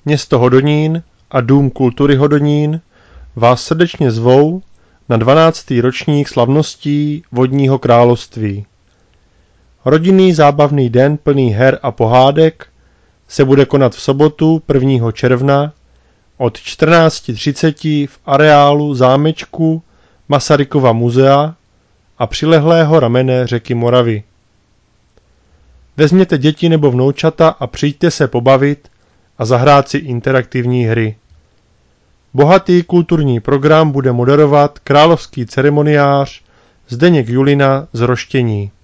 Město Hodonín a Dům kultury Hodonín vás srdečně zvou na 12. ročník slavností Vodního království. Rodinný zábavný den plný her a pohádek se bude konat v sobotu 1. června od 14:30 v areálu zámečku Masarykova muzea a přilehlého ramene řeky Moravy. Vezměte děti nebo vnoučata a přijďte se pobavit a zahrát si interaktivní hry. Bohatý kulturní program bude moderovat královský ceremoniář Zdeněk Julina z Roštění.